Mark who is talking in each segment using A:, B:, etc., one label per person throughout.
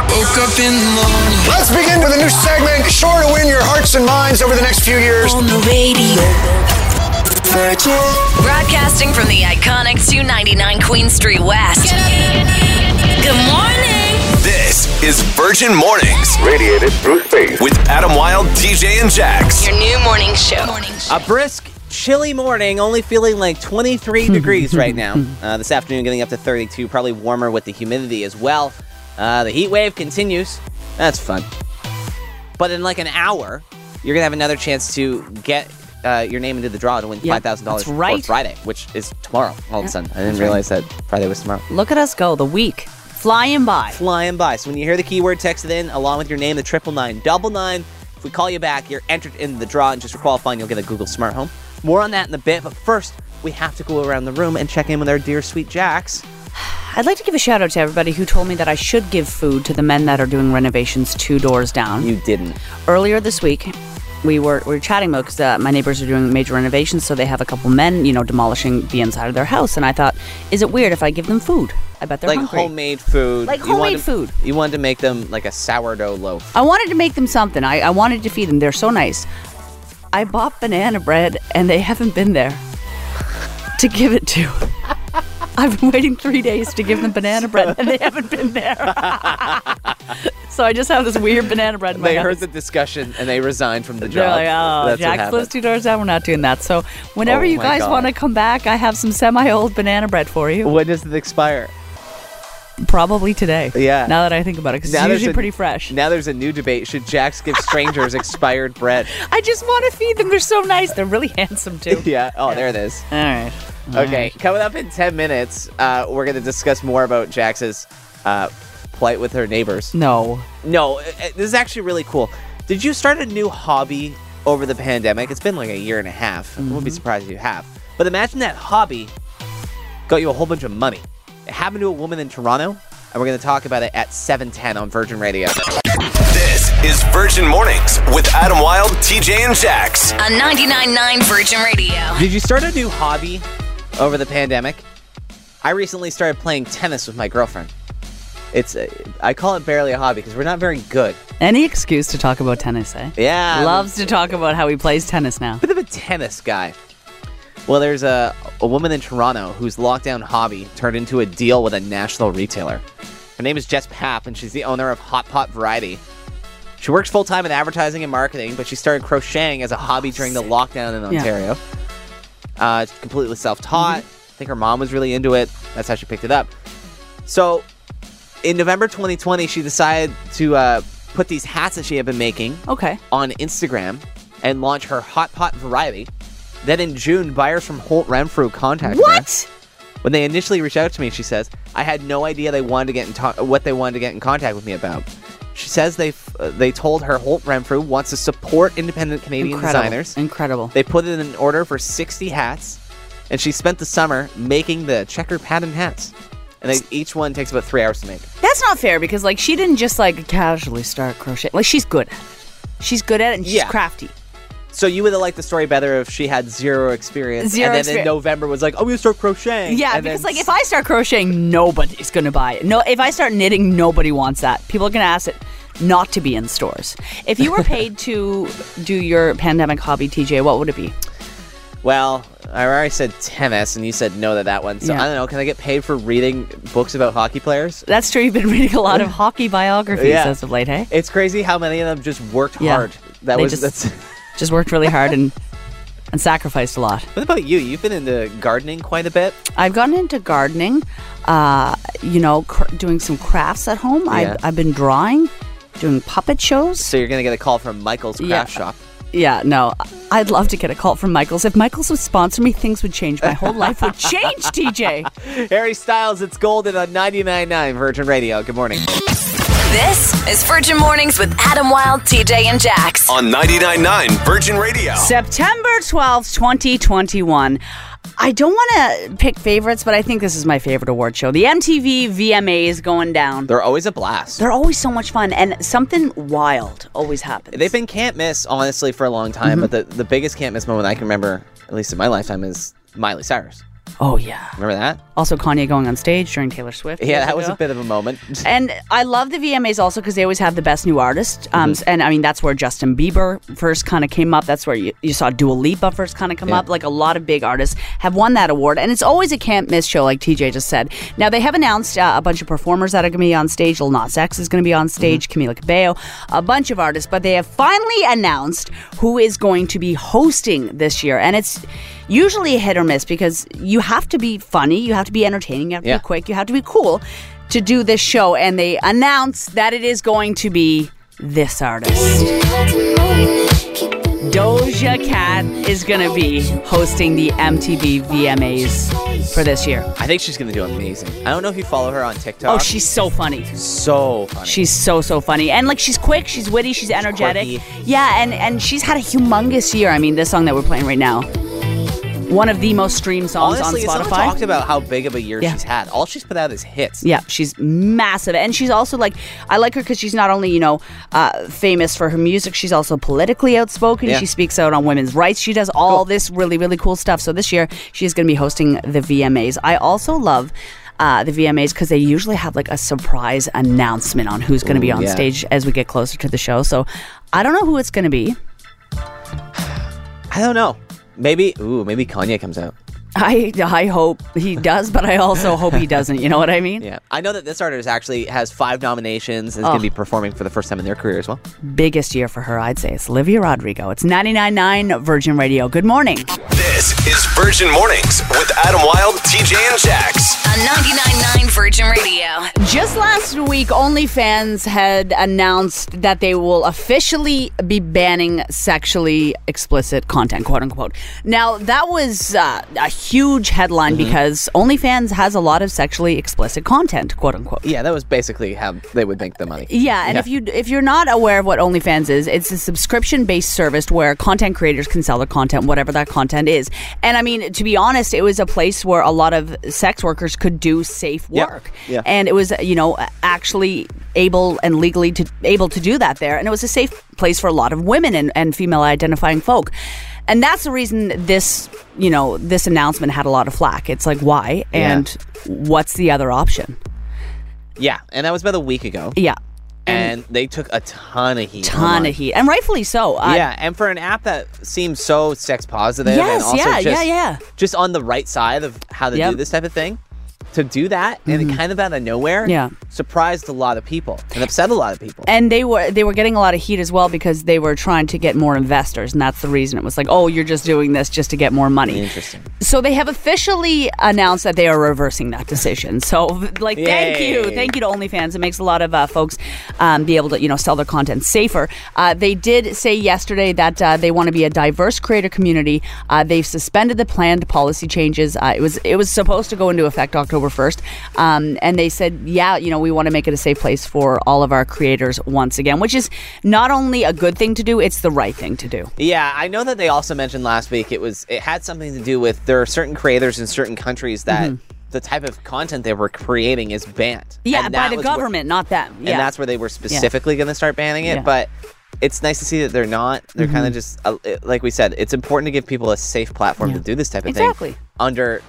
A: Woke up in the morning.
B: Let's begin with a new segment, sure to win your hearts and minds over the next few years.
A: On the radio. Virgin.
C: Broadcasting from the iconic 299 Queen Street West. Good morning.
D: This is Virgin Mornings.
E: Radiated through space.
D: With Adam Wilde, TJ, and Jax.
C: Your new morning show.
F: A brisk, chilly morning, only feeling like 23 degrees right now. This afternoon getting up to 32, probably warmer with the humidity as well. The heat wave continues. That's fun. But in like an hour, you're going to have another chance to get your name into the draw to win $5,000 for Friday, which is tomorrow all of a sudden. I didn't realize that Friday was tomorrow.
G: Look at us go, the week. Flying by.
F: Flying by. So when you hear the keyword, text it in along with your name, the 99999. If we call you back, you're entered in the draw, and just for qualifying, you'll get a Google Smart Home. More on that in a bit, but first, we have to go around the room and check in with our dear sweet Jax.
G: I'd like to give a shout out to everybody who told me that I should give food to the men that are doing renovations 2 doors down.
F: You didn't.
G: Earlier this week, we were chatting about because my neighbors are doing major renovations, so they have a couple men, demolishing the inside of their house, and I thought, is it weird if I give them food? I bet they're hungry.
F: Homemade food.
G: Like homemade food.
F: You wanted to make them like a sourdough loaf.
G: I wanted to make them something. I wanted to feed them. They're so nice. I bought banana bread, and they haven't been there to give it to. I've been waiting 3 days to give them banana bread, and they haven't been there. So I just have this weird banana bread in my house.
F: They heard the discussion, and they resigned from the job.
G: They're like, oh, Jax lives 2 doors down. We're not doing that. So whenever you guys want to come back, I have some semi-old banana bread for you.
F: When does it expire?
G: Probably today.
F: Yeah.
G: Now that I think about it, because it's usually pretty fresh.
F: Now there's a new debate. Should Jax give strangers expired bread?
G: I just want to feed them. They're so nice. They're really handsome, too.
F: Yeah. Oh, there it is.
G: All right.
F: Okay. Coming up in 10 minutes, we're going to discuss more about Jax's plight with her neighbors.
G: No,
F: this is actually really cool. Did you start a new hobby over the pandemic? It's been like a year and a half. I wouldn't be surprised if you have. But imagine that hobby got you a whole bunch of money. It happened to a woman in Toronto, and we're going to talk about it at 7:10 on Virgin Radio.
D: This is Virgin Mornings with Adam Wilde, TJ, and Jax.
C: On 99.9 Virgin Radio.
F: Did you start a new hobby over the pandemic? I recently started playing tennis with my girlfriend. I call it barely a hobby because we're not very good.
G: Any excuse to talk about tennis, eh?
F: Yeah.
G: Loves to talk about how he plays tennis now.
F: Bit of a tennis guy. Well, there's a woman in Toronto whose lockdown hobby turned into a deal with a national retailer. Her name is Jess Papp, and she's the owner of Hot Pot Variety. She works full-time in advertising and marketing, but she started crocheting as a hobby during the lockdown in Ontario. It's completely self-taught. I think her mom was really into it. That's how she picked it up. So in November 2020, she decided to put these hats that she had been making on Instagram and launch her Hot Pot Variety. Then in June, buyers from Holt Renfrew contacted her.
G: What?
F: When they initially reached out to me, she says, I had no idea they wanted to get what they wanted to get in contact with me about. She says they told her Holt Renfrew wants to support independent Canadian designers.
G: Incredible.
F: They put in an order for 60 hats, and she spent the summer making the checker pattern hats. And each one takes about 3 hours to make.
G: That's not fair because, she didn't just, casually start crocheting. She's good at it. She's good at it, and she's crafty.
F: So you would have liked the story better if she had zero experience. And then in November was like, I'm going to start crocheting.
G: Yeah, and because if I start crocheting, nobody's going to buy it. No, if I start knitting, nobody wants that. People are going to ask it not to be in stores. If you were paid to do your pandemic hobby, TJ, what would it be?
F: Well, I already said tennis, and you said no to that one. So I don't know. Can I get paid for reading books about hockey players?
G: That's true. You've been reading a lot of hockey biographies as of late, hey?
F: It's crazy how many of them just worked hard.
G: Just worked really hard and sacrificed a lot.
F: What about you? You've been into gardening quite a bit.
G: I've gotten into gardening, doing some crafts at home.
F: Yeah.
G: I've been drawing, doing puppet shows.
F: So you're going to get a call from Michael's Craft Shop.
G: Yeah, no, I'd love to get a call from Michael's. If Michael's would sponsor me, things would change. My whole life would change, TJ.
F: Harry Styles, It's Golden on 99.9 Virgin Radio. Good morning.
C: This is Virgin Mornings with Adam Wilde, TJ, and Jax.
D: On 99.9 Virgin Radio.
G: September 12th, 2021. I don't want to pick favorites, but I think this is my favorite award show. The MTV VMAs going down.
F: They're always a blast.
G: They're always so much fun, and something wild always happens.
F: They've been can't miss, honestly, for a long time, but the biggest can't miss moment I can remember, at least in my lifetime, is Miley Cyrus.
G: Oh, yeah.
F: Remember that?
G: Also, Kanye going on stage during Taylor Swift.
F: Yeah,
G: years
F: that was
G: ago.
F: a bit of a moment.
G: And I love the VMAs also because they always have the best new artist. And I mean, that's where Justin Bieber first kind of came up. That's where you saw Dua Lipa first kind of come up. Like a lot of big artists have won that award. And it's always a can't miss show, like TJ just said. Now, they have announced a bunch of performers that are going to be on stage. Lil Nas X is going to be on stage, Camila Cabello, a bunch of artists. But they have finally announced who is going to be hosting this year. And it's usually a hit or miss because you have to be funny, you have to be entertaining, you have to be quick, you have to be cool to do this show. And they announced that it is going to be this artist. Doja Cat is going to be hosting the MTV VMAs for this year.
F: I think she's going to do amazing. I don't know if you follow her on TikTok.
G: Oh, she's so funny.
F: so funny.
G: She's so funny. And like she's quick, she's witty, she's energetic.
F: quirky.
G: Yeah, and she's had a humongous year. I mean, this song that we're playing right now, one of the most streamed songs
F: Honestly,
G: on
F: someone
G: Spotify.
F: talked about how big of a year
G: Yeah.
F: she's had. All she's put out is hits.
G: Yeah, she's massive. And she's also like, I like her because she's not only, famous for her music, she's also politically outspoken.
F: Yeah.
G: She speaks out on women's rights. She does all this really, really cool stuff. So this year, she's going to be hosting the VMAs. I also love the VMAs because they usually have like a surprise announcement on who's going to be on stage as we get closer to the show. So I don't know who it's going to be.
F: I don't know. Maybe Kanye comes out.
G: I hope he does, but I also hope he doesn't. You know what I mean?
F: Yeah. I know that this artist actually has 5 nominations and is going to be performing for the first time in their career as well.
G: Biggest year for her, I'd say. It's Olivia Rodrigo. It's 99.9 Virgin Radio. Good morning.
D: This is Virgin Mornings with Adam Wilde, TJ, and Jax.
C: On 99.9 Virgin Radio.
G: Just last week, OnlyFans had announced that they will officially be banning sexually explicit content, quote unquote. Now, that was a huge headline because OnlyFans has a lot of sexually explicit content, quote unquote.
F: Yeah, that was basically how they would make the money.
G: Yeah, and if you're not aware of what OnlyFans is, it's a subscription-based service where content creators can sell their content, whatever that content is. And I mean, to be honest, it was a place where a lot of sex workers could do safe work.
F: Yeah.
G: And it was, actually able and legally able to do that there. And it was a safe place for a lot of women and female identifying folk. And that's the reason this announcement had a lot of flack. It's like, why? And what's the other option?
F: Yeah, and that was about a week ago.
G: Yeah.
F: And they took a ton of heat.
G: And rightfully so.
F: Yeah, and for an app that seems so sex positive and also just on the right side of how to do this type of thing, to do that and kind of out of nowhere surprised a lot of people and upset a lot of people.
G: And they were getting a lot of heat as well because they were trying to get more investors, and that's the reason. It was like, oh, you're just doing this just to get more money.
F: Interesting.
G: So they have officially announced that they are reversing that decision. So thank you to OnlyFans. It makes a lot of folks be able to sell their content safer. They did say yesterday that they want to be a diverse creator community. They've suspended the planned policy changes. It was supposed to go into effect October 1st, and they said, we want to make it a safe place for all of our creators once again, which is not only a good thing to do, it's the right thing to do.
F: Yeah, I know that they also mentioned last week it had something to do with there are certain creators in certain countries that the type of content they were creating is banned.
G: Yeah, by the government, not them. Yeah.
F: And that's where they were specifically going to start banning it, but it's nice to see that they're not. They're kind of just, like we said, it's important to give people a safe platform to do this type of thing under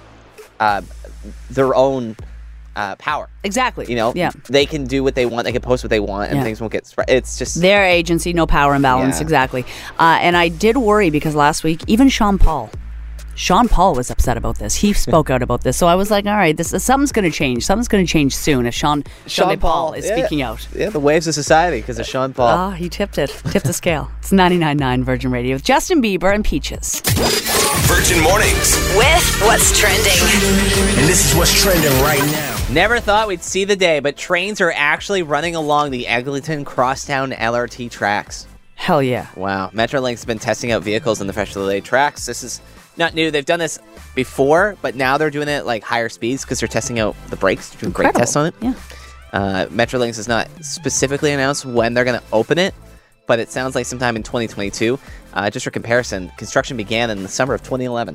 F: their own power.
G: Exactly.
F: They can do what they want. They can post what they want, and things won't get spread. It's just
G: their agency, no power imbalance.
F: Yeah.
G: Exactly. And I did worry because last week, even Sean Paul was upset about this. He spoke out about this. So I was like, all right, something's going to change. Something's going to change soon if Sean Paul is speaking out.
F: Yeah, the waves of society because of Sean Paul.
G: Oh, he tipped the scale. It's 99.9 Virgin Radio with Justin Bieber and Peaches.
D: Virgin Mornings.
C: With what's trending.
B: And this is what's trending right now.
F: Never thought we'd see the day, but trains are actually running along the Eglinton Crosstown LRT tracks.
G: Hell yeah.
F: Wow. Metrolink's been testing out vehicles on the freshly laid tracks. This is not new. They've done this before, but now they're doing it at like higher speeds because they're testing out the brakes, doing brake tests on it.
G: Yeah.
F: Metrolinx has not specifically announced when they're going to open it, but it sounds like sometime in 2022. Just for comparison, construction began in the summer of 2011.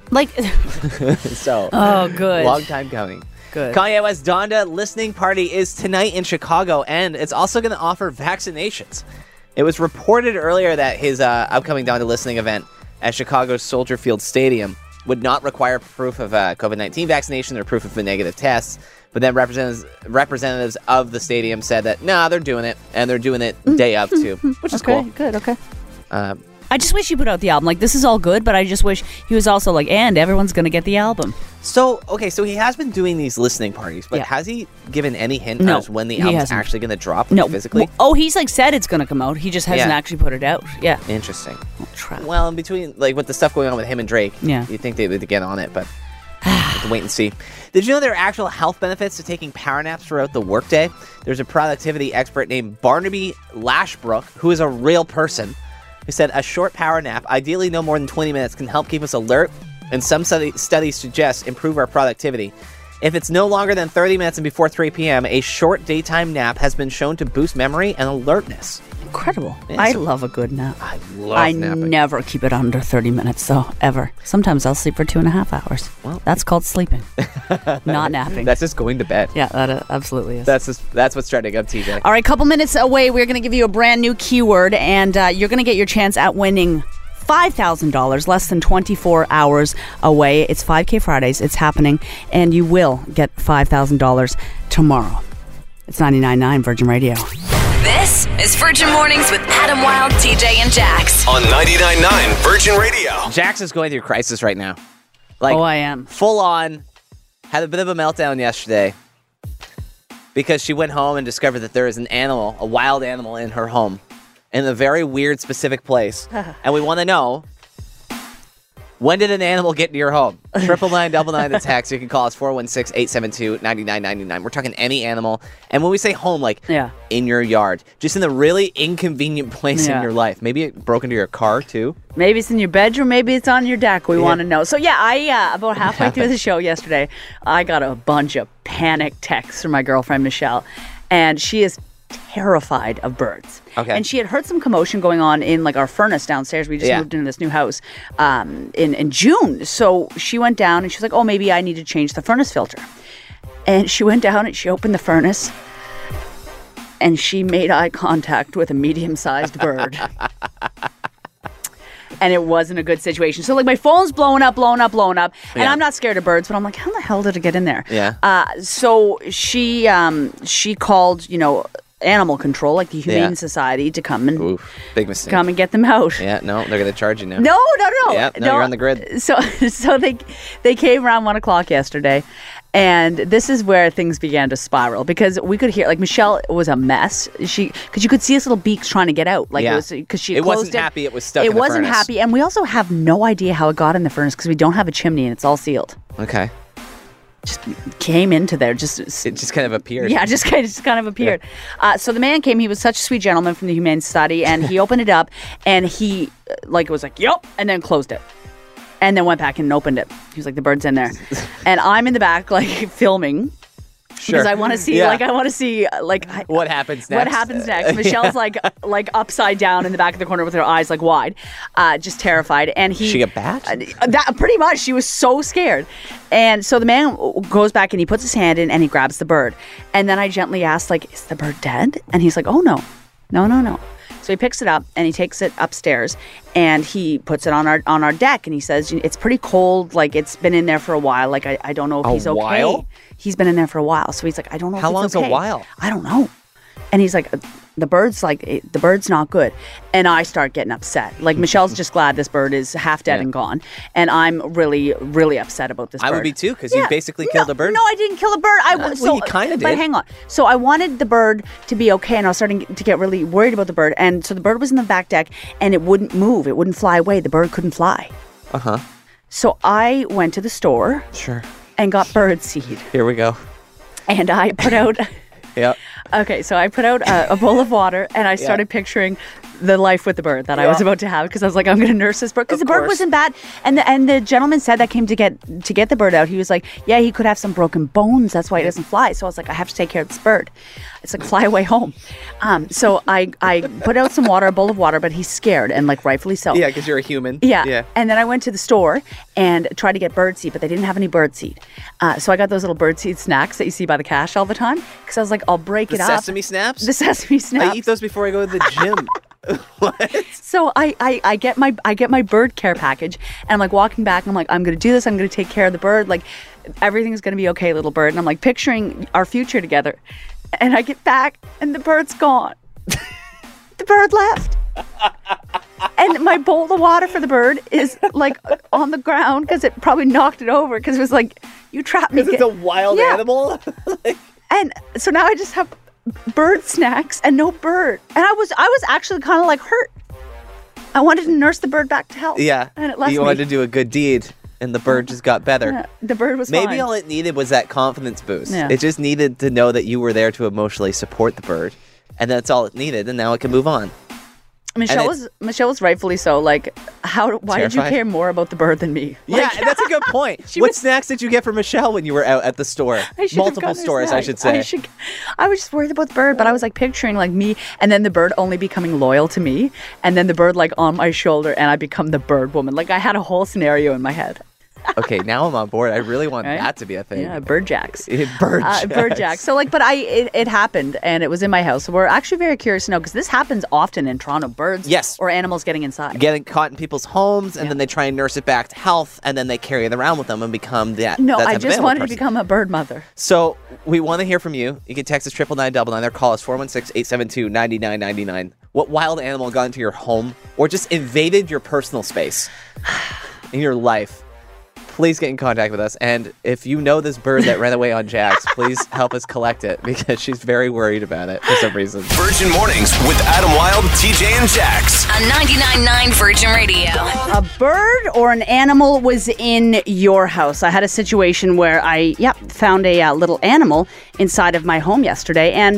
F: So,
G: oh, good.
F: Long time coming.
G: Good.
F: Kanye West Donda listening party is tonight in Chicago, and it's also going to offer vaccinations. It was reported earlier that his upcoming Donda listening event at Chicago's Soldier Field Stadium would not require proof of COVID-19 vaccination or proof of a negative test. But then representatives of the stadium said that, they're doing it, and they're doing it day of, too, which is cool.
G: Good, okay. I just wish he put out the album. Like, this is all good, but I just wish he was also like, and everyone's going to get the album.
F: So he has been doing these listening parties, but has he given any hint as when the album's actually going to drop physically?
G: He's said it's going to come out. He just hasn't actually put it out. Yeah.
F: Interesting.
G: Oh,
F: well, in between, with the stuff going on with him and Drake, you'd think they would get on it, but have to wait and see. Did you know there are actual health benefits to taking power naps throughout the workday? There's a productivity expert named Barnaby Lashbrook, who is a real person, who said a short power nap, ideally no more than 20 minutes, can help keep us alert, and some studies suggest improve our productivity. If it's no longer than 30 minutes and before 3 p.m., a short daytime nap has been shown to boost memory and alertness.
G: Incredible. I love a good nap.
F: I love napping.
G: Never keep it under 30 minutes, though, ever. Sometimes I'll sleep for 2.5 hours. Well, that's called sleeping, not napping.
F: That's just going to bed.
G: Yeah, that absolutely is.
F: That's what's trending up, TJ.
G: All right, couple minutes away, we're going to give you a brand new keyword, and you're going to get your chance at winning $5,000, less than 24 hours away. It's 5K Fridays. It's happening, and you will get $5,000 tomorrow. It's 99.9 Virgin Radio.
C: This is Virgin Mornings with Adam Wilde, TJ, and Jax.
D: On 99.9 Virgin Radio.
F: Jax is going through crisis right now.
G: I am.
F: Full on. Had a bit of a meltdown yesterday because she went home and discovered that there is an animal, a wild animal in her home, in a very weird, specific place. And we want to know, when did an animal get into your home? 999 the text. You can call us 416-872-9999. We're talking any animal. And when we say home, in your yard, just in the really inconvenient place in your life. Maybe it broke into your car, too.
G: Maybe it's in your bedroom. Maybe it's on your deck. We want to know. So, I about halfway through the show yesterday, I got a bunch of panic texts from my girlfriend, Michelle. And she is terrified of birds.
F: Okay.
G: And she had heard some commotion going on in our furnace downstairs. We just moved into this new house in June. So she went down and she was like, oh, maybe I need to change the furnace filter. And she went down and she opened the furnace and she made eye contact with a medium-sized bird. And it wasn't a good situation. So my phone's blowing up. And I'm not scared of birds, but I'm like, how the hell did it get in there?
F: Yeah.
G: So she called, animal control, the Humane Society, to come and
F: big mistake.
G: Come and get them out.
F: Yeah, no, they're going to charge you now.
G: No.
F: Yeah, no, you're on the grid.
G: So they came around 1 o'clock yesterday, and this is where things began to spiral because we could hear Michelle was a mess. Because you could see his little beaks trying to get out. It
F: wasn't happy. It was stuck.
G: It wasn't happy, and we also have no idea how it got in the furnace because we don't have a chimney and it's all sealed.
F: Okay.
G: Just came into there.
F: It just kind of appeared.
G: Yeah, just kind of appeared. Yeah. So the man came. He was such a sweet gentleman from the Humane Society, and he opened it up, and he was like, "Yup," and then closed it, and then went back and opened it. He was like, "The bird's in there," and I'm in the back filming.
F: Sure.
G: Because I want to see,
F: what happens next.
G: What happens next? Michelle's like upside down in the back of the corner with her eyes wide, just terrified. And
F: she a bat?
G: That pretty much. She was so scared. And so the man goes back and he puts his hand in and he grabs the bird. And then I gently asked, is the bird dead? And he's like, oh no. So he picks it up and he takes it upstairs and he puts it on our deck and he says it's pretty cold, it's been in there for a while. I don't know if he's okay.
F: While?
G: He's been in there for a while, so he's like, I don't know.
F: How
G: if
F: long's
G: it's okay.
F: a while?
G: I don't know. And he's like, the bird's not good. And I start getting upset. Michelle's just glad this bird is half dead and gone. And I'm really, really upset about this bird.
F: I would be too, because you basically killed a bird.
G: No, I didn't kill a bird.
F: You kind of did.
G: But hang on. So I wanted the bird to be okay, and I was starting to get really worried about the bird. And so the bird was in the back deck, and it wouldn't move. It wouldn't fly away. The bird couldn't fly.
F: Uh-huh.
G: So I went to the store.
F: Sure.
G: And got bird seed.
F: Here we go.
G: And I put out...
F: Yep.
G: Okay, so I put out a bowl of water and I started picturing the life with the bird that I was about to have because I was like, I'm going to nurse this bird because the bird wasn't bad. And the gentleman said that came to get the bird out. He was like, yeah, he could have some broken bones. That's why he doesn't fly. So I was like, I have to take care of this bird. It's like fly away home. So I put out some water, a bowl of water, but he's scared and rightfully so.
F: Yeah, because you're a human.
G: Yeah. And then I went to the store and tried to get bird seed, but they didn't have any bird seed. So I got those little bird seed snacks that you see by the cash all the time because I was like, I'll break it up.
F: The sesame snaps?
G: The sesame snaps.
F: I eat those before I go to the gym.
G: So I get my bird care package, and I'm like walking back, and I'm like, I'm gonna do this. I'm gonna take care of the bird. Like, everything's gonna be okay, little bird. And I'm like picturing our future together. And I get back, and the bird's gone. The bird left. And my bowl of water for the bird is like on the ground because it probably knocked it over because it was like, you trapped me.
F: Because it's a wild animal?
G: And so now I just have bird snacks and no bird. And I was actually kind of like hurt. I wanted to nurse the bird back to health.
F: Yeah.
G: And it left
F: You
G: me.
F: wanted to do a good deed, and the bird just got better.
G: Yeah, the bird was
F: Maybe
G: fine.
F: all it needed was that confidence boost.
G: Yeah.
F: It just needed to know that you were there to emotionally support the bird. And that's all it needed, and now it can move on.
G: Michelle was rightfully so. Like, why did you
F: Terrified?
G: care more about the bird than me?
F: Yeah, and that's a good point. What snacks did you get for Michelle when you were out at the store?
G: I should have
F: Multiple
G: gotten her
F: stores, I
G: snacks.
F: should say.
G: I was just worried about the bird, but I was like picturing like me and then the bird only becoming loyal to me, and then the bird like on my shoulder, and I become the bird woman. Like, I had a whole scenario in my head.
F: Okay, now I'm on board. I really want
G: Right?
F: that to be a thing.
G: Yeah, bird jacks.
F: Bird jacks.
G: Bird jacks. So like, but it happened, and it was in my house. So we're actually very curious to know, because this happens often in Toronto. Birds,
F: Yes.
G: or animals getting inside.
F: Getting caught in people's homes, and then they try and nurse it back to health, and then they carry it around with them and become that.
G: No,
F: that
G: I
F: type of
G: just
F: animal
G: wanted to
F: person.
G: become a bird mother.
F: So we want to hear from you. You can text us 99999 or call us 416-872-9999. What wild animal got into your home or just invaded your personal space in your life? Please get in contact with us. And if you know this bird that ran away on Jax, please help us collect it because she's very worried about it for some reason.
D: Virgin Mornings with Adam Wilde, TJ, and Jax.
C: On 99.9 Virgin Radio.
G: A bird or an animal was in your house. I had a situation where I found a little animal inside of my home yesterday, and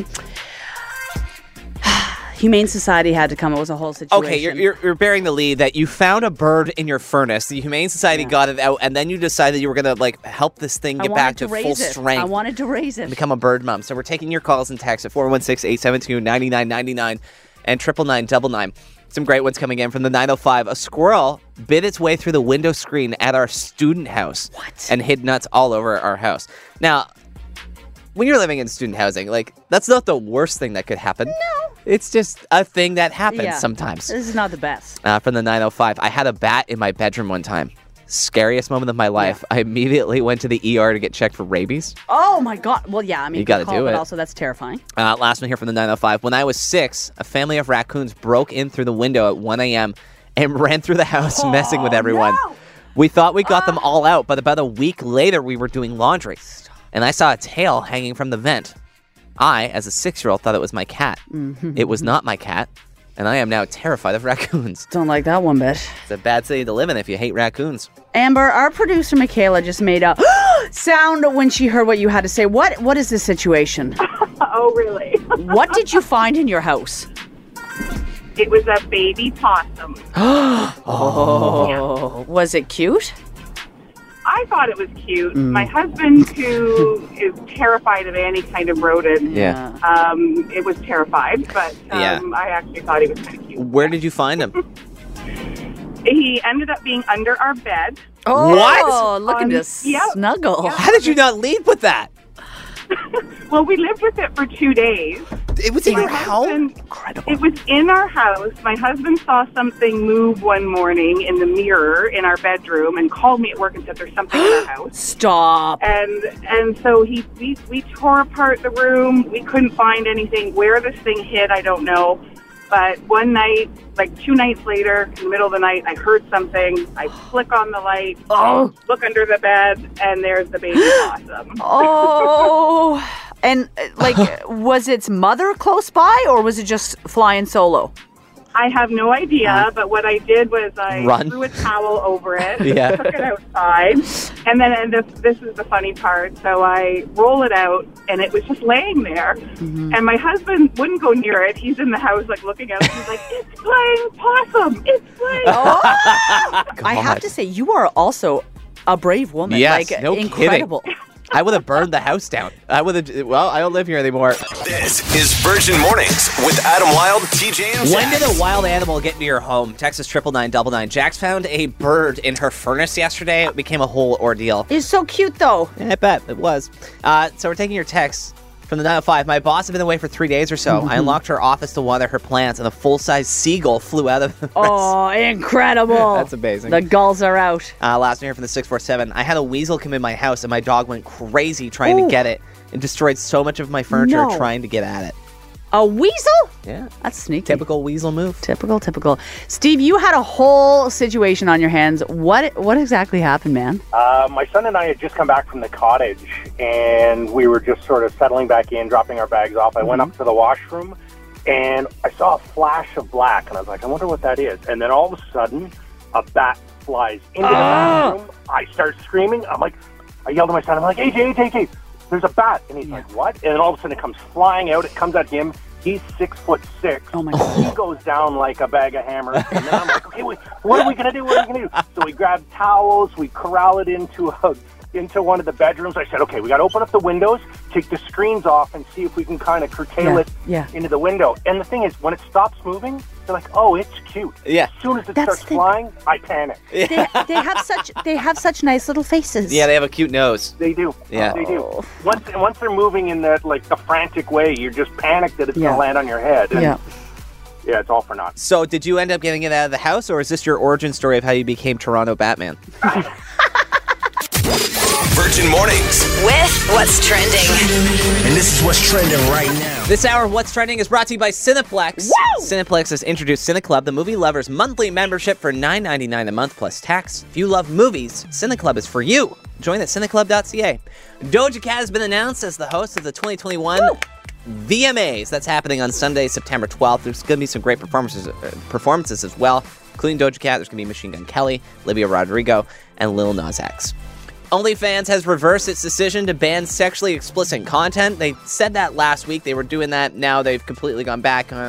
G: Humane Society had to come. It was a whole situation.
F: Okay, you're bearing the lead that you found a bird in your furnace. The Humane Society got it out, and then you decided you were going to help this thing get back to full strength.
G: I wanted to raise it.
F: Become a bird mom. So we're taking your calls and texts at 416-872-9999 and 99999. Some great ones coming in from the 905. A squirrel bit its way through the window screen at our student house.
G: What?
F: And hid nuts all over our house. Now, when you're living in student housing, that's not the worst thing that could happen. No. It's just a thing that happens sometimes.
G: This is not the best.
F: From the 905. I had a bat in my bedroom one time. Scariest moment of my life. I immediately went to the ER to get checked for rabies.
G: Oh my God. Well, yeah, I mean,
F: You gotta
G: good call,
F: do
G: but
F: it.
G: also that's terrifying.
F: Last one here from the 905. When I was 6, a family of raccoons broke in through the window at 1 a.m. and ran through the house messing with everyone.
G: no!
F: We thought we got them all out, but about a week later, we were doing laundry. And I saw a tail hanging from the vent. I, as a 6-year-old, thought it was my cat. It was not my cat. And I am now terrified of raccoons.
G: Don't like that one bit.
F: It's a bad city to live in if you hate raccoons.
G: Amber, our producer Michaela just made a sound when she heard what you had to say. What is the situation?
E: Oh, really?
G: What did you find in your house?
E: It was a baby possum.
G: Oh, was it cute?
E: I thought it was cute. My husband, who is terrified of any kind of rodent,
F: Yeah.
E: it was terrified, but
F: Yeah.
E: I actually thought he was kind of cute.
F: Where did you find him?
E: He ended up being under our bed.
G: Oh,
F: What?
G: looking to
E: Yep.
G: snuggle.
F: How did you not lead with that?
E: Well, we lived with it for 2 days.
F: It was in
E: My
F: your house?
E: husband-
G: Incredible.
E: It was in our house. My husband saw something move one morning in the mirror in our bedroom and called me at work and said there's something in our house.
G: Stop.
E: And so we tore apart the room. We couldn't find anything. Where this thing hid, I don't know. But one night, 2 nights later, in the middle of the night, I heard something. I flick on the light, look under the bed, and there's the baby possum.
G: Oh. And, was its mother close by, or was it just flying solo?
E: I have no idea, but what I did was I
F: Run.
E: threw a towel over it,
F: Yeah.
E: took it outside, and then this is the funny part. So I roll it out, and it was just laying there. And my husband wouldn't go near it. He's in the house, looking at it. He's like, "It's flying possum! It's flying!"
G: I have to say, you are also a brave woman.
F: Yes, no kidding.
G: incredible.
F: I would have burned the house down. I don't live here anymore.
D: This is Virgin Mornings with Adam Wilde, TJ, and
F: When did
D: Jax.
F: a wild animal get into your home? Texas 99999. Jax found a bird in her furnace yesterday. It became a whole ordeal.
G: It's so cute, though.
F: Yeah, I bet it was. So we're taking your texts. From the 905, my boss had been away for 3 days or so. I unlocked her office to water her plants, and a full-size seagull flew out of the
G: Oh, incredible.
F: That's amazing.
G: The gulls are out.
F: Last one here from the 647. I had a weasel come in my house, and my dog went crazy trying to get it and destroyed so much of my furniture
G: No.
F: trying to get at it.
G: A weasel?
F: Yeah.
G: That's sneaky.
F: Typical weasel move.
G: Typical. Steve, you had a whole situation on your hands. What exactly happened, man?
H: My son and I had just come back from the cottage, and we were just sort of settling back in, dropping our bags off. I went up to the washroom, and I saw a flash of black, and I was like, I wonder what that is. And then all of a sudden, a bat flies into the bathroom. I start screaming. I yelled at my son. I'm like, AJ, there's a bat. And he's like, what? And then all of a sudden, it comes flying out. It comes at him. He's 6'6".
G: Oh my God.
H: He goes down like a bag of hammers. And then I'm like, okay, wait, what are we going to do? So we grabbed towels. We corral it into one of the bedrooms. I said, okay, we got to open up the windows, take the screens off, and see if we can kind of curtail it into the window. And the thing is, when it stops moving, they're like, oh, it's cute.
F: Yeah.
H: As soon as it starts flying, I panic.
G: They have such nice little faces.
F: Yeah, they have a cute nose.
H: They do.
F: Yeah.
H: They do. Once they're moving in the frantic way, you're just panicked that it's going to land on your head. And
G: Yeah.
H: Yeah, it's all for naught.
F: So did you end up getting it out of the house, or is this your origin story of how you became Toronto Batman?
D: Virgin Mornings.
C: With What's Trending.
B: And this is what's trending right now.
F: This hour of What's Trending is brought to you by Cineplex.
G: Woo!
F: Cineplex has introduced CineClub, the movie lover's monthly membership for $9.99 a month plus tax. If you love movies, CineClub is for you. Join at cineclub.ca. Doja Cat has been announced as the host of the 2021 VMAs. That's happening on Sunday, September 12th. There's going to be some great performances as well, including Doja Cat. There's going to be Machine Gun Kelly, Olivia Rodrigo, and Lil Nas X. OnlyFans has reversed its decision to ban sexually explicit content. They said that last week. They were doing that. Now they've completely gone back on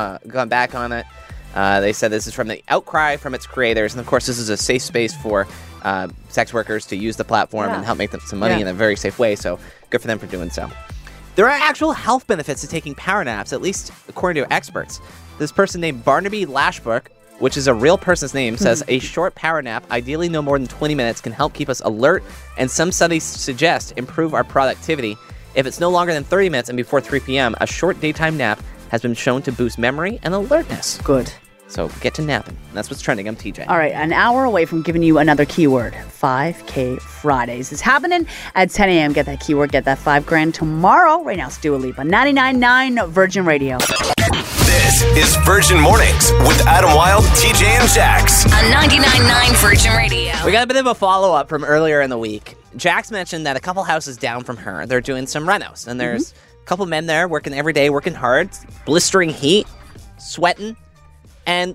F: it. They said this is from the outcry from its creators. And, of course, this is a safe space for sex workers to use the platform and help make them some money in a very safe way. So good for them for doing so. There are actual health benefits to taking power naps, at least according to experts. This person named Barnaby Lashbrook, which is a real person's name, says a short power nap, ideally no more than 20 minutes, can help keep us alert, and some studies suggest improve our productivity. If it's no longer than 30 minutes and before 3 p.m., a short daytime nap has been shown to boost memory and alertness.
G: Good.
F: So get to napping. That's what's trending. I'm TJ.
G: All right, an hour away from giving you another keyword. 5K Fridays is happening at 10 a.m. Get that keyword, get that $5,000 tomorrow. Right now, it's Dua Lipa. 99.9 Virgin Radio.
D: This is Virgin Mornings with Adam Wilde, TJ, and Jax.
C: On 99.9 Virgin Radio.
F: We got a bit of a follow-up from earlier in the week. Jax mentioned that a couple houses down from her, they're doing some renos. And there's a couple men there working every day, working hard, blistering heat, sweating. And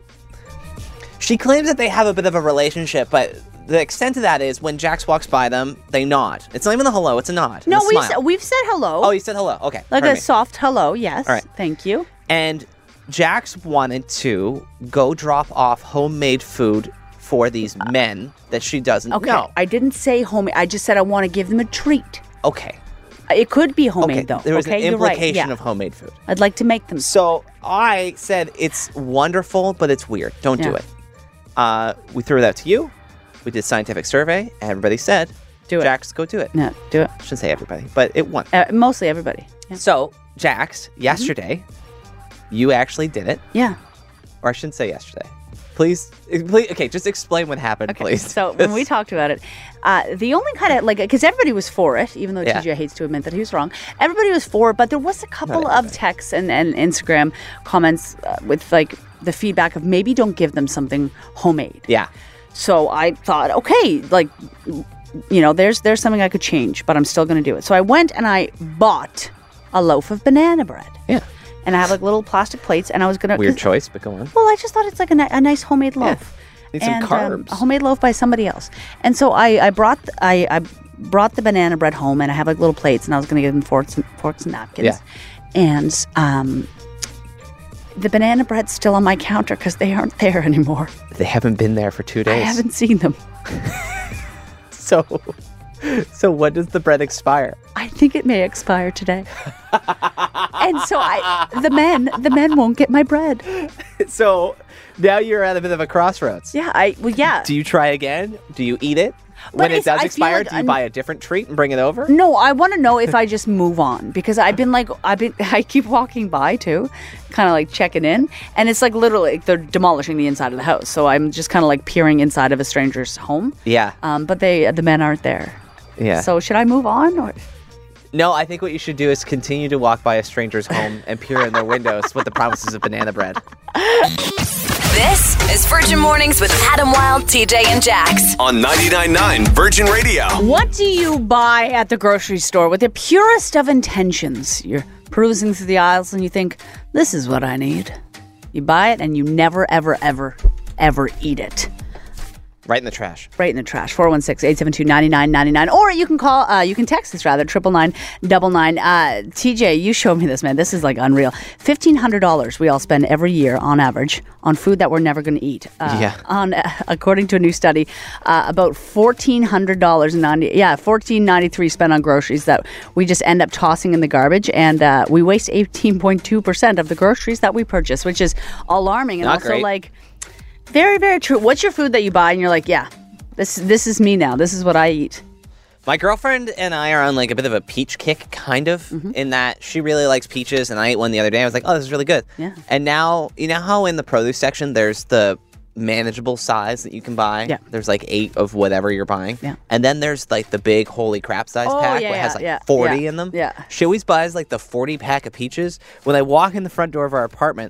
F: she claims that they have a bit of a relationship, but the extent of that is when Jax walks by them, they nod. It's not even a hello, it's a nod.
G: No,
F: and a smile.
G: we've said hello.
F: Oh, you said hello. Okay.
G: Like
F: pardon
G: a
F: me.
G: soft hello, yes.
F: All right.
G: Thank you.
F: And Jax wanted to go drop off homemade food for these men that she doesn't
G: Okay.
F: know.
G: I didn't say homemade. I just said I want to give them a treat.
F: Okay.
G: It could be homemade,
F: Okay.
G: though.
F: There was
G: okay?
F: an
G: You're right.
F: implication
G: Yeah.
F: of homemade food.
G: I'd like to make them.
F: So I said it's wonderful, but it's weird. Don't do
G: Yeah.
F: it. We threw it out to you. We did a scientific survey. And everybody said,
G: Do it.
F: Jax, go do it.
G: No, do it.
F: I shouldn't say everybody, but it won.
G: Mostly everybody. Yeah.
F: So, Jax, yesterday, you actually did it.
G: Yeah.
F: Or I shouldn't say yesterday. Please, okay, just explain what happened,
G: Okay.
F: please.
G: So when we talked about it, the only kind of because everybody was for it, even though
F: Yeah.
G: TJ hates to admit that he was wrong. Everybody was for it, but there was a couple of texts and Instagram comments with like the feedback of maybe don't give them something homemade.
F: Yeah.
G: So I thought, okay, like, you know, there's something I could change, but I'm still going to do it. So I went and I bought a loaf of banana bread.
F: Yeah.
G: And I have like little plastic plates, and I was going to...
F: Weird choice, but go on.
G: Well, I just thought it's like a nice homemade loaf.
F: Need some carbs.
G: A homemade loaf by somebody else. And so I brought the banana bread home, and I have like little plates, and I was going to give them forks and napkins.
F: Yeah.
G: And the banana bread's still on my counter because they aren't there anymore.
F: They haven't been there for 2 days.
G: I haven't seen them.
F: So when does the bread expire?
G: I think it may expire today. And so the men won't get my bread.
F: So now you're at a bit of a crossroads.
G: Yeah, yeah.
F: Do you try again? Do you eat it? when it does
G: I feel
F: expire,
G: like
F: do you buy a different treat and bring it over?
G: No, I want to know if I just move on because I keep walking by too, kind of like checking in, and it's like literally like they're demolishing the inside of the house. So I'm just kind of like peering inside of a stranger's home.
F: Yeah.
G: But the men aren't there.
F: Yeah.
G: So should I move on or?
F: No, I think what you should do is continue to walk by a stranger's home and peer in their windows with the promises of banana bread.
C: This is Virgin Mornings with Adam Wilde, TJ, and Jax.
D: On 99.9 Virgin Radio.
G: What do you buy at the grocery store with the purest of intentions? You're perusing through the aisles and you think, this is what I need. You buy it and you never, ever, ever, ever eat it.
F: Right in the trash.
G: Right in the trash. 416-872-9999. Or you can call, you can text us rather, 99999. TJ, you showed me this, man. This is like unreal. $1,500 we all spend every year on average on food that we're never going to eat. According to a new study, about $1,493 spent on groceries that we just end up tossing in the garbage. And we waste 18.2% of the groceries that we purchase, which is alarming. And
F: Not
G: also
F: great.
G: like... Very, very true. What's your food that you buy and you're like, yeah, this is me now. This is what I eat.
F: My girlfriend and I are on like a bit of a peach kick, kind of, in that she really likes peaches, and I ate one the other day. I was like, oh, this is really good.
G: Yeah.
F: And now, you know how in the produce section there's the manageable size that you can buy?
G: Yeah.
F: There's like 8 of whatever you're buying.
G: Yeah.
F: And then there's like the big holy crap size pack
G: yeah,
F: where it has like
G: yeah,
F: 40
G: yeah,
F: in them.
G: yeah.
F: She always buys like the 40 pack of peaches. When I walk in the front door of our apartment,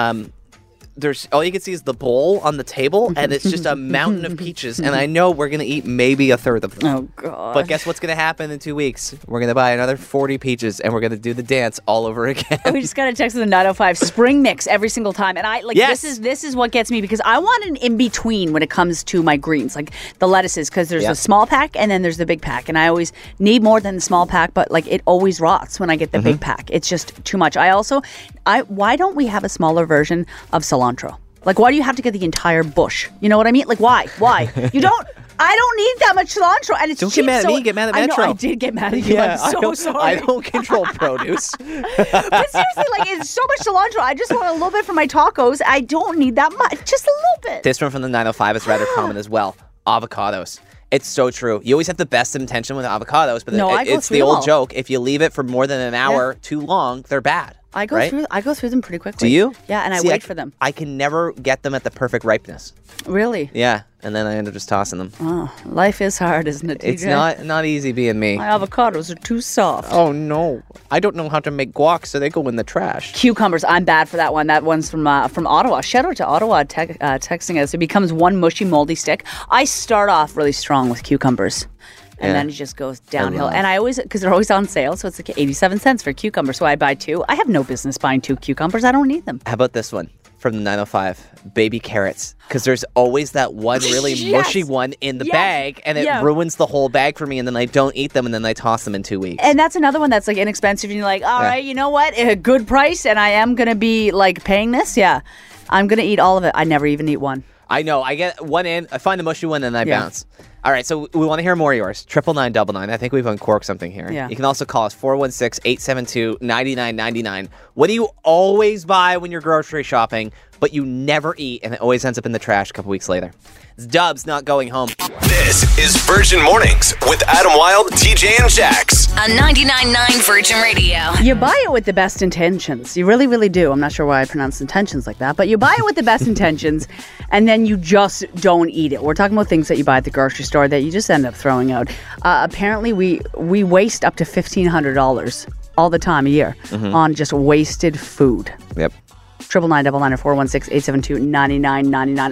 F: there's all you can see is the bowl on the table, and it's just a mountain of peaches, and I know we're going to eat maybe a third of them.
G: Oh, God.
F: But guess what's going to happen in 2 weeks? We're going to buy another 40 peaches, and we're going to do the dance all over again.
G: We just got a text in the 905 spring mix every single time. And I like
F: Yes.
G: this is what gets me because I want an in-between when it comes to my greens, like the lettuces, because there's
F: Yeah.
G: a small pack and then there's the big pack. And I always need more than the small pack, but like it always rots when I get the big pack. It's just too much. Why don't we have a smaller version of cilantro? Like, why do you have to get the entire bush? You know what I mean? Like, why? You don't... I don't need that much cilantro, and it's
F: Don't
G: cheap.
F: get mad at me, get mad at
G: I know,
F: Metro.
G: I did get mad at you. I'm so sorry.
F: I don't control produce.
G: But seriously, like, it's so much cilantro. I just want a little bit for my tacos. I don't need that much. Just a little bit.
F: This one from the 905 is rather common as well. Avocados. It's so true. You always have the best intention with avocados, but
G: No, I go
F: it's
G: through
F: the
G: them
F: old
G: all.
F: joke. If you leave it for more than an hour too long, they're bad.
G: I go
F: right?
G: through them pretty quickly.
F: Do you?
G: Yeah, and I
F: See,
G: wait for them.
F: I can never get them at the perfect ripeness.
G: Really?
F: Yeah, and then I end up just tossing them.
G: Oh, life is hard, isn't it, TJ?
F: It's not easy being me.
G: My avocados are too soft.
F: Oh no, I don't know how to make guac, so they go in the trash.
G: Cucumbers, I'm bad for that one. That one's from Ottawa. Shout out to Ottawa texting us. It becomes one mushy, moldy stick. I start off really strong with cucumbers. And
F: Yeah.
G: then it just goes downhill.
F: love-
G: And I always, because they're always on sale, so it's like 87 cents for a cucumber. So I buy 2. I have no business buying 2 cucumbers. I don't need them.
F: How about this one from the 905? Baby carrots. Because there's always that one really
G: Yes.
F: mushy one in the
G: Yes.
F: bag, and it
G: Yeah.
F: ruins the whole bag for me, and then I don't eat them, and then I toss them in 2 weeks.
G: And that's another one that's like inexpensive. And you're like, all right, you know what? A good price, and I am going to be like paying this. Yeah. I'm going to eat all of it. I never even eat one.
F: I know. I get one in, I find the mushy one, and then I
G: Yeah.
F: bounce. All right, so we want to hear more of yours. 99999. I think we've uncorked something here.
G: Yeah.
F: You can also call us 416-872-9999. What do you always buy when you're grocery shopping, but you never eat, and it always ends up in the trash a couple weeks later? It's Dubs not going home.
D: This is Virgin Mornings with Adam Wilde, TJ, and Jax.
C: On 99.9 Virgin Radio.
G: You buy it with the best intentions. You really, really do. I'm not sure why I pronounce intentions like that, but you buy it with the best intentions, and then you just don't eat it. We're talking about things that you buy at the grocery store that you just end up throwing out. Apparently, we waste up to $1,500 all the time a year on just wasted food.
F: Yep.
G: 999 or 416-872-9999.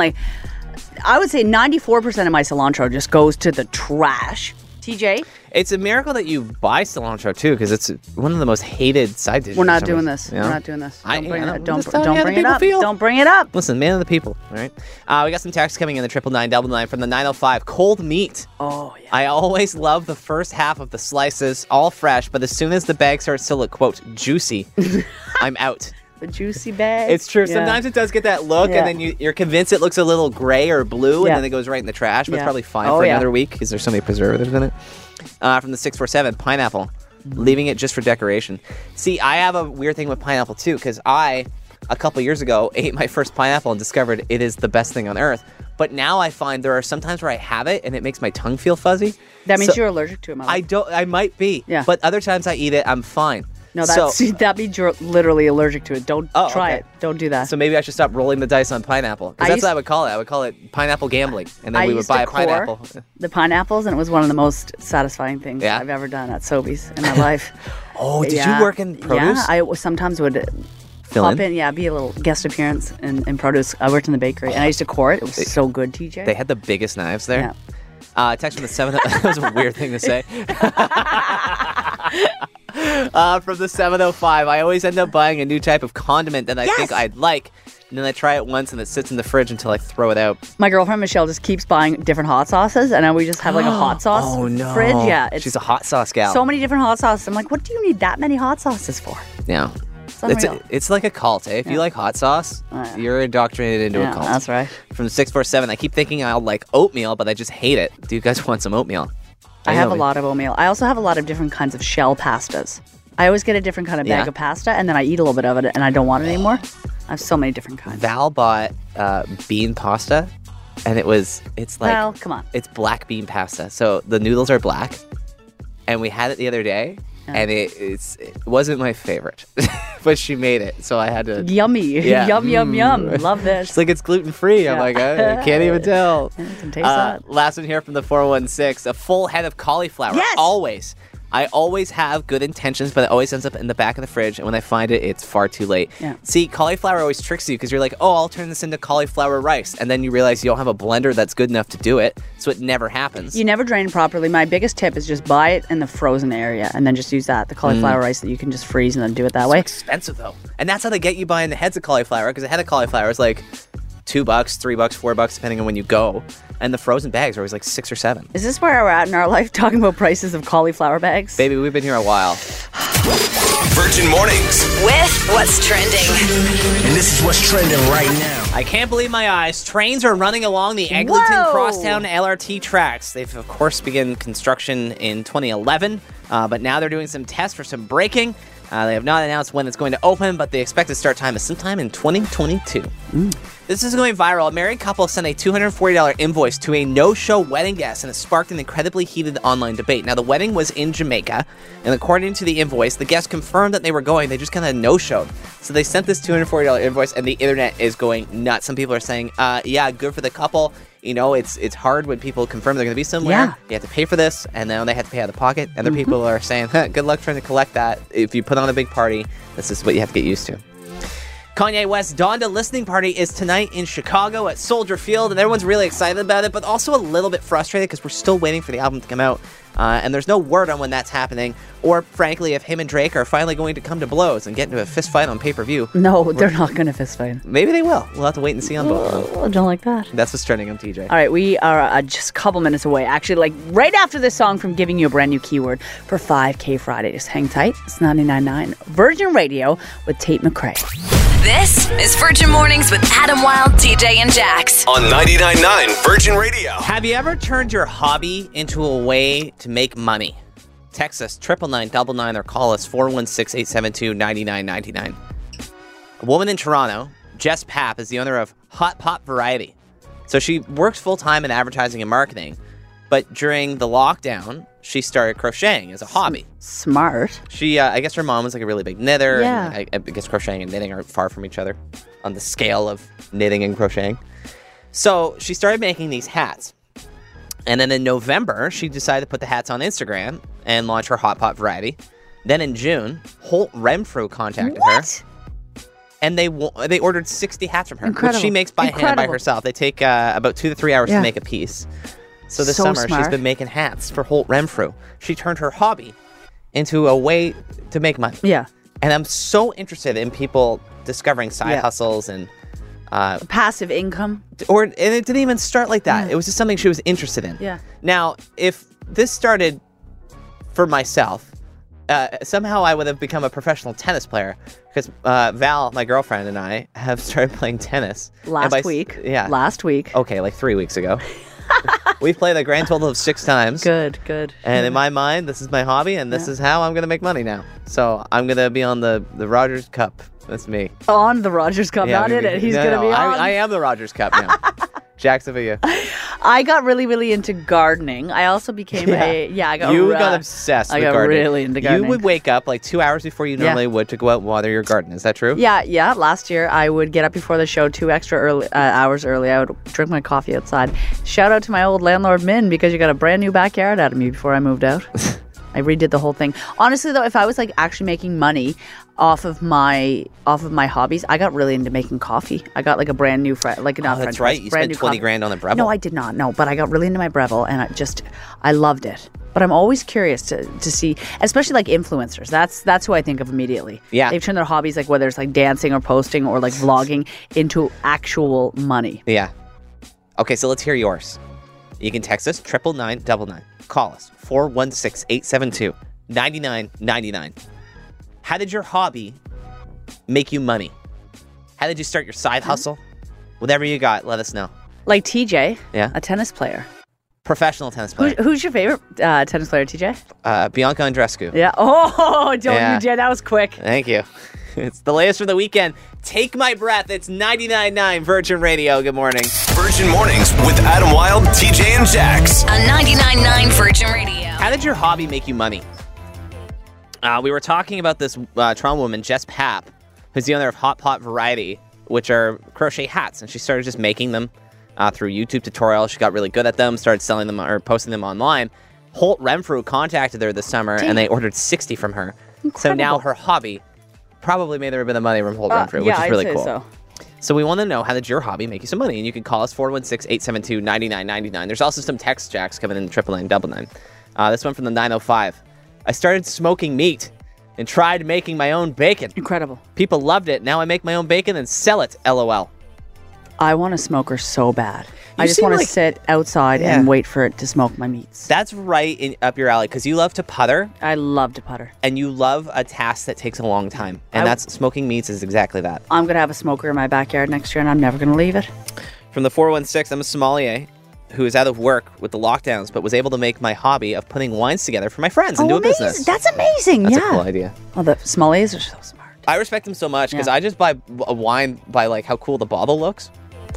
G: I would say 94% of my cilantro just goes to the trash. TJ?
F: It's a miracle that you buy cilantro, too, because it's one of the most hated side dishes.
G: We're not
F: for some
G: doing
F: reason,
G: this.
F: you know?
G: We're not doing this.
F: I-
G: Don't bring
F: I
G: it
F: know.
G: up. Don't
F: Just telling you how
G: bring
F: the
G: it
F: people
G: up.
F: feel.
G: Don't bring it up.
F: Listen, man of the people, all right? We got some text coming in the 99999 from the 905. Cold meat.
G: Oh, yeah.
F: I always love the first half of the slices, all fresh, but as soon as the bag starts to look, quote, juicy, I'm out.
G: The juicy bag.
F: It's true.
G: Yeah.
F: Sometimes it does get that look,
G: Yeah.
F: and then you're convinced it looks a little gray or blue,
G: Yeah.
F: and then it goes right in the trash, but it's
G: Yeah.
F: probably fine
G: Oh,
F: for
G: yeah.
F: another week because there's so many preservatives in it. From the 647, pineapple. Leaving it just for decoration. See, I have a weird thing with pineapple, too, because a couple years ago, ate my first pineapple and discovered it is the best thing on earth. But now I find there are some times where I have it and it makes my tongue feel fuzzy.
G: That means
F: So-
G: you're allergic to it.
F: I might be.
G: Yeah.
F: But other times I eat it, I'm fine.
G: No,
F: So-
G: that means you're literally allergic to it. Don't try
F: okay.
G: it. Don't do that.
F: So maybe I should stop rolling the dice on pineapple. Because
G: I
F: that's
G: used-
F: what I would call it. I would call it pineapple gambling. And then
G: I
F: we would
G: used
F: buy
G: to
F: a pineapple.
G: core the pineapples, and it was one of the most satisfying things
F: Yeah?
G: I've ever done at Sobeys in my life.
F: Oh, did
G: Yeah.
F: you work in produce?
G: Yeah, I sometimes would
F: Fill
G: pop
F: in?
G: in, be a little guest appearance in produce. I worked in the bakery, and I used to core it. It was so good, TJ.
F: They had the biggest knives there.
G: Yeah.
F: Text from the 7. That was a weird thing to say. From the 705, I always end up buying a new type of condiment that I think I'd like. And then I try it once and it sits in the fridge until I throw it out.
G: My girlfriend Michelle just keeps buying different hot sauces, and then we just have like a hot sauce
F: Oh, no.
G: fridge. Yeah,
F: She's a hot sauce gal.
G: so many different hot sauces. I'm like, what do you need that many hot sauces for?
F: Yeah.
G: unreal.
F: It's like a cult, eh? If you like hot sauce, you're indoctrinated into a cult.
G: That's right.
F: From 647, I keep thinking I'll like oatmeal, but I just hate it. Do you guys want some oatmeal?
G: I have a lot of oatmeal. I also have a lot of different kinds of shell pastas. I always get a different kind of bag of pasta, and then I eat a little bit of it, and I don't want it anymore. I have so many different kinds.
F: Val bought bean pasta, and it's like...
G: Val, come on.
F: It's black bean pasta. So the noodles are black, and we had it the other day, and it wasn't my favorite, but she made it, so I had to...
G: Yummy.
F: Yeah.
G: Yum, yum, yum. Love this.
F: She's like, it's gluten-free. I'm like, I can't even tell.
G: I can taste that.
F: Last one here from the 416. A full head of cauliflower.
G: Yes!
F: Always. I always have good intentions, but it always ends up in the back of the fridge, and when I find it, it's far too late.
G: Yeah.
F: See, cauliflower always tricks you because you're like, oh, I'll turn this into cauliflower rice, and then you realize you don't have a blender that's good enough to do it, so it never happens.
G: You never drain properly. My biggest tip is just buy it in the frozen area and then just use that, the cauliflower rice that you can just freeze and then do it that way.
F: Expensive, though. And that's how they get you buying the heads of cauliflower, because a head of cauliflower is like $2, $3, $4, depending on when you go. And the frozen bags are always like 6 or 7.
G: Is this where we're at in our life, talking about prices of cauliflower bags?
F: Baby, we've been here a while.
D: Virgin Mornings.
C: With what's trending.
B: And this is what's trending right now.
F: I can't believe my eyes. Trains are running along the Eglinton
G: Whoa!
F: Crosstown LRT tracks. They've, of course, begun construction in 2011, but now they're doing some tests for some braking. They have not announced when it's going to open, but the expected start time is sometime in 2022. This is going viral. A married couple sent a $240 invoice to a no-show wedding guest, and it sparked an incredibly heated online debate. Now, the wedding was in Jamaica, and according to the invoice, the guest confirmed that they were going. They just kind of no-showed. So they sent this $240 invoice, and the internet is going nuts. Some people are saying, yeah, good for the couple. You know, it's hard when people confirm they're going to be somewhere.
G: Yeah.
F: You have to pay for this, and then they have to pay out of pocket. Other people are saying, good luck trying to collect that. If you put on a big party, this is what you have to get used to. Kanye West's Donda listening party is tonight in Chicago at Soldier Field, and everyone's really excited about it, but also a little bit frustrated because we're still waiting for the album to come out, and there's no word on when that's happening, or frankly, if him and Drake are finally going to come to blows and get into a fist fight on pay-per-view.
G: No, they're not going to fist fight.
F: Maybe they will. We'll have to wait and see on both of them.
G: I don't like that.
F: That's what's trending on TJ.
G: All right, we are just a couple minutes away. Actually, like right after this song from giving you a brand new keyword for 5K Friday. Just hang tight. It's 99.9 Virgin Radio with Tate McRae.
C: This is Virgin Mornings with Adam Wilde, TJ, and Jax.
D: On 99.9 Virgin Radio.
F: Have you ever turned your hobby into a way to make money? Text us 99999 or call us 416-872-9999. A woman in Toronto, Jess Papp, is the owner of Hot Pot Variety. So she works full-time in advertising and marketing, but during the lockdown, she started crocheting as a hobby.
G: Smart.
F: She, I guess her mom was like a really big knitter.
G: Yeah.
F: And I guess crocheting and knitting are far from each other on the scale of knitting and crocheting. So she started making these hats. And then in November, she decided to put the hats on Instagram and launch her Hot Pot Variety. Then in June, Holt Renfrew contacted her. And they ordered 60 hats from her,
G: Incredible.
F: which she makes by hand by
G: Incredible.
F: herself. They take about 2 to 3 hours to make a piece. So this
G: So
F: summer, she's
G: smart.
F: been making hats for Holt Renfrew. She turned her hobby into a way to make money.
G: Yeah.
F: And I'm so interested in people discovering side hustles and
G: Passive income.
F: and it didn't even start like that. It was just something she was interested in.
G: Yeah.
F: Now, if this started for myself, somehow I would have become a professional tennis player because Val, my girlfriend, and I have started playing tennis.
G: Last week.
F: Yeah.
G: Last week.
F: Okay, like 3 weeks ago. We've played a grand total of 6 times.
G: Good, good.
F: And in my mind, this is my hobby, and this is how I'm going to make money now. So I'm going to be on the Rogers Cup. That's me.
G: On the Rogers Cup,
F: Yeah,
G: not in it. He's
F: no,
G: going to be on.
F: I am the Rogers Cup now. Jax, how about you?
G: I got really, really into gardening. I also became I got
F: obsessed
G: I
F: with
G: got
F: gardening.
G: really into gardening.
F: You would wake up like 2 hours before you normally would to go out and water your garden. Is that true?
G: Yeah. Last year, I would get up before the show 2 extra hours early. I would drink my coffee outside. Shout out to my old landlord, Min, because you got a brand new backyard out of me before I moved out. I redid the whole thing. Honestly, though, if I was like actually making money off of my hobbies, I got really into making coffee. I got like a brand new
F: That's right. You spent 20 grand on the Breville.
G: No, I did not. No, but I got really into my Breville, and I loved it. But I'm always curious to see, especially like influencers. That's who I think of immediately.
F: Yeah.
G: They've turned their hobbies, like whether it's like dancing or posting or like vlogging, into actual money.
F: Yeah. Okay, so let's hear yours. You can text us 99999. Call us 416-872-9999. How did your hobby make you money? How did you start your side hustle? Whatever you got, let us know.
G: Like TJ,
F: a
G: tennis player.
F: Professional tennis player.
G: Who's your favorite tennis player, TJ?
F: Bianca Andreescu.
G: Yeah. Oh, don't you dare. That was quick.
F: Thank you. It's the latest for the weekend. Take my breath. It's 99.9 Virgin Radio. Good morning.
D: Virgin Mornings with Adam Wilde, TJ, and Jax.
C: On 99.9 Virgin Radio.
F: How did your hobby make you money? We were talking about this Toronto woman, Jess Papp, who's the owner of Hot Pot Variety, which are crochet hats, and she started just making them through YouTube tutorials. She got really good at them, started selling them or posting them online. Holt Renfrew contacted her this summer, and they ordered 60 from her.
G: Incredible.
F: So now her hobby probably made her a bit of money from Holt Renfrew, which is really cool. So we want to know, how did your hobby make you some money? And you can call us 416-872-9999. There's also some text jacks coming in 99999. This one from the 905. I started smoking meat and tried making my own bacon.
G: Incredible.
F: People loved it. Now I make my own bacon and sell it. LOL.
G: I want a smoker so bad. I just want to sit outside and wait for it to smoke my meats.
F: That's right up your alley, because you love to putter.
G: I love to putter.
F: And you love a task that takes a long time. And that's smoking meats is exactly that.
G: I'm going to have a smoker in my backyard next year, and I'm never going to leave it.
F: From the 416, I'm a sommelier who is out of work with the lockdowns, but was able to make my hobby of putting wines together for my friends and do a business.
G: That's amazing.
F: That's a cool idea.
G: Oh, the sommeliers are so smart.
F: I respect them so much because I just buy a wine by like how cool the bottle looks.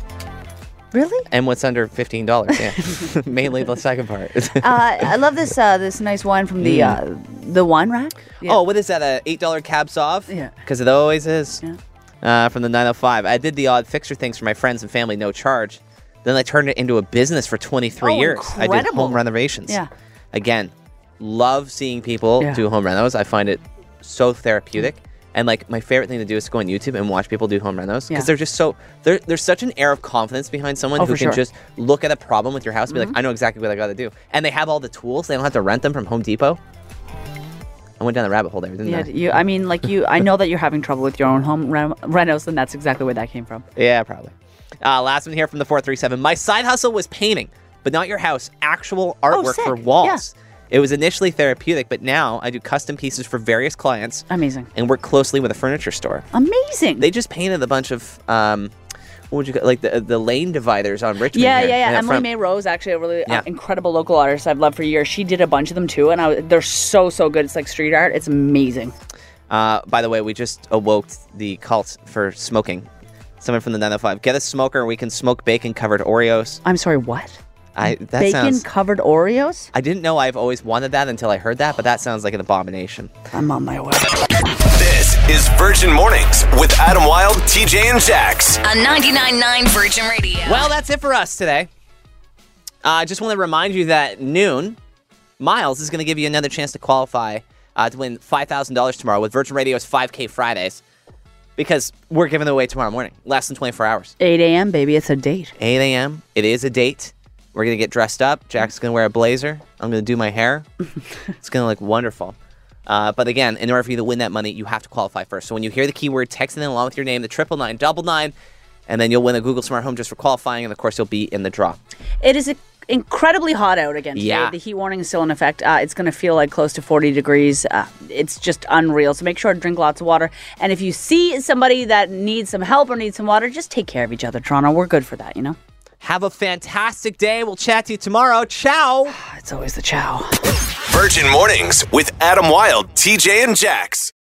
G: Really?
F: And what's under $15, yeah. Mainly the second part.
G: I love this this nice wine from the wine rack. Yeah.
F: Oh, what is that, a $8 Cab Sauv?
G: Yeah.
F: Because it always is.
G: Yeah.
F: From the 905. I did the odd fixer things for my friends and family, no charge. Then I turned it into a business for 23 years.
G: Incredible.
F: I did home renovations.
G: Yeah.
F: Again, love seeing people do home renos. I find it so therapeutic. And like my favorite thing to do is to go on YouTube and watch people do home renos because they're just so there's such an air of confidence behind someone who can just look at a problem with your house and be like, I know exactly what I got to do. And they have all the tools. They don't have to rent them from Home Depot. I went down the rabbit hole there, didn't I?
G: I know that you're having trouble with your own home renos, and that's exactly where that came from.
F: Yeah, probably. Last one here from the 437. My side hustle was painting, but not your house. Actual artwork for walls. Yeah. It was initially therapeutic, but now I do custom pieces for various clients.
G: Amazing.
F: And work closely with a furniture store.
G: Amazing.
F: They just painted a bunch of, what would you call, like the lane dividers on Richmond.
G: Yeah.
F: here.
G: Emily May Rose, actually a really incredible local artist I've loved for years. She did a bunch of them too, and they're so good. It's like street art. It's amazing.
F: By the way, we just awoke the cult for smoking. Someone from the 905. Get a smoker. We can smoke bacon-covered Oreos.
G: I'm sorry, what?
F: Bacon-covered
G: Oreos?
F: I didn't know I've always wanted that until I heard that, but that sounds like an abomination.
G: I'm on my way.
D: This is Virgin Mornings with Adam Wilde, TJ, and Jax.
C: On 99.9 Virgin Radio.
F: Well, that's it for us today. I just want to remind you that noon, Miles is going to give you another chance to qualify to win $5,000 tomorrow with Virgin Radio's 5K Fridays. Because we're giving it away tomorrow morning. Less than 24 hours.
G: 8 a.m., baby. It's a date.
F: 8 a.m. It is a date. We're going to get dressed up. Jack's going to wear a blazer. I'm going to do my hair. It's going to look wonderful. But again, in order for you to win that money, you have to qualify first. So when you hear the keyword, text it in along with your name, the 99999, and then you'll win a Google Smart Home just for qualifying. And of course, you'll be in the draw.
G: It is incredibly hot out again today.
F: Yeah.
G: The heat warning is still in effect. It's going to feel like close to 40 degrees. It's just unreal. So make sure to drink lots of water. And if you see somebody that needs some help or needs some water, just take care of each other, Toronto. We're good for that, you know?
F: Have a fantastic day. We'll chat to you tomorrow. Ciao.
G: It's always the ciao.
D: Virgin Mornings with Adam Wilde, TJ, and Jax.